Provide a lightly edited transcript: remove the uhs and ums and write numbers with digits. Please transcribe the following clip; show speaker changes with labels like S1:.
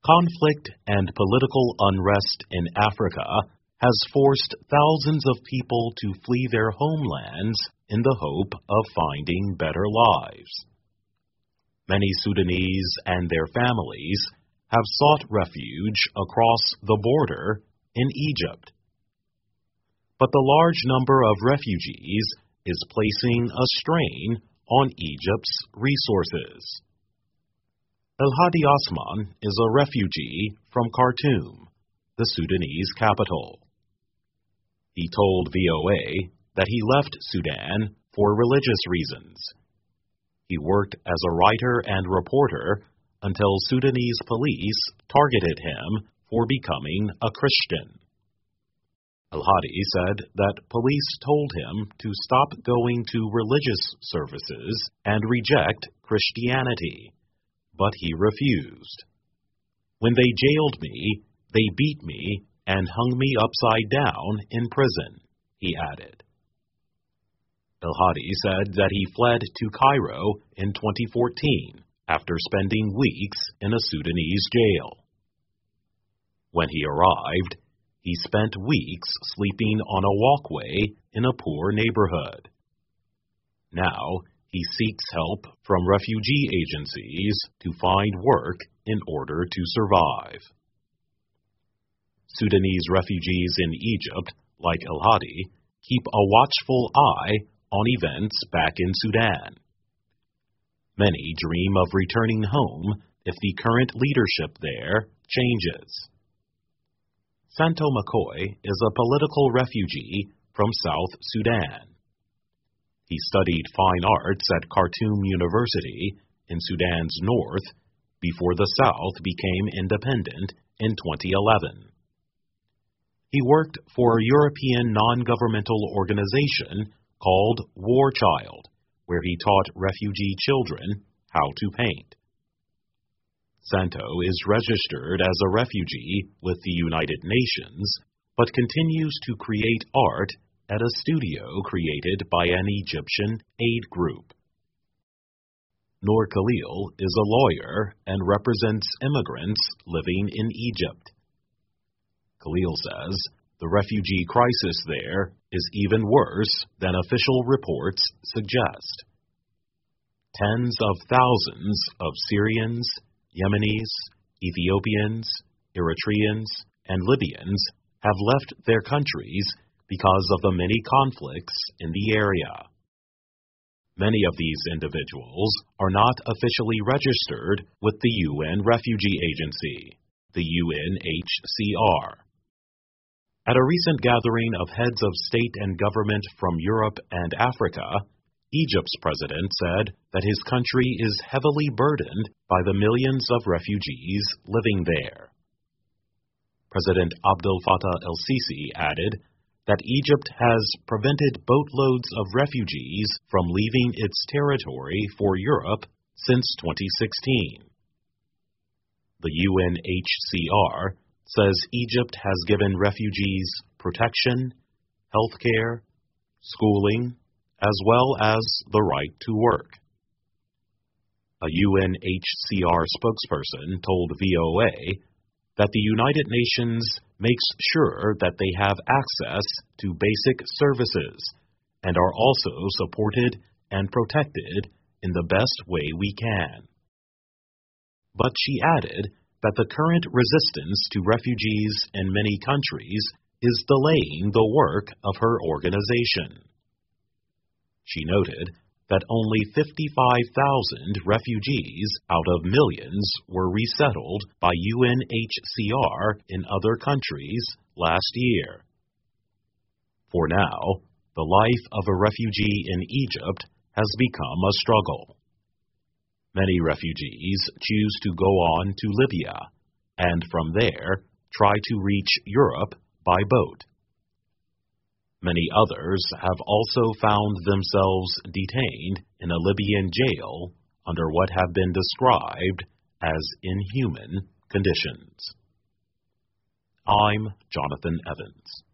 S1: Conflict and political unrest in Africa has forced thousands of people to flee their homelands in the hope of finding better lives. Many Sudanese and their families have sought refuge across the border in Egypt. But the large number of refugees is placing a strain on Egypt's resources. El-Hadi Osman is a refugee from Khartoum, the Sudanese capital. He told VOA that he left Sudan for religious reasons. He worked as a writer and reporter until Sudanese police targeted him for becoming a Christian. El-Hadi said that police told him to stop going to religious services and reject Christianity, but he refused. When they jailed me, they beat me and hung me upside down in prison, he added. El-Hadi said that he fled to Cairo in 2014 after spending weeks in a Sudanese jail. When he arrived, he spent weeks sleeping on a walkway in a poor neighborhood. Now, he seeks help from refugee agencies to find work in order to survive. Sudanese refugees in Egypt, like El-Hadi, keep a watchful eye on events back in Sudan. Many dream of returning home if the current leadership there changes. Santo McCoy is a political refugee from South Sudan. He studied fine arts at Khartoum University in Sudan's north before the South became independent in 2011. He worked for a European non-governmental organization called War Child, where he taught refugee children how to paint. Santo is registered as a refugee with the United Nations, but continues to create art at a studio created by an Egyptian aid group. Noor Khalil is a lawyer and represents immigrants living in Egypt. Khalil says the refugee crisis there is even worse than official reports suggest. Tens of thousands of Syrians, Yemenis, Ethiopians, Eritreans, and Libyans have left their countries because of the many conflicts in the area. Many of these individuals are not officially registered with the UN Refugee Agency, the UNHCR. At a recent gathering of heads of state and government from Europe and Africa, Egypt's president said that his country is heavily burdened by the millions of refugees living there. President Abdel Fattah el-Sisi added that Egypt has prevented boatloads of refugees from leaving its territory for Europe since 2016. The UNHCR says Egypt has given refugees protection, health care, schooling, as well as the right to work. A UNHCR spokesperson told VOA that the United Nations makes sure that they have access to basic services and are also supported and protected in the best way we can. But she added that the current resistance to refugees in many countries is delaying the work of her organization. She noted that only 55,000 refugees out of millions were resettled by UNHCR in other countries last year. For now, the life of a refugee in Egypt has become a struggle. Many refugees choose to go on to Libya, and from there try to reach Europe by boat. Many others have also found themselves detained in a Libyan jail under what have been described as inhuman conditions. I'm Jonathan Evans.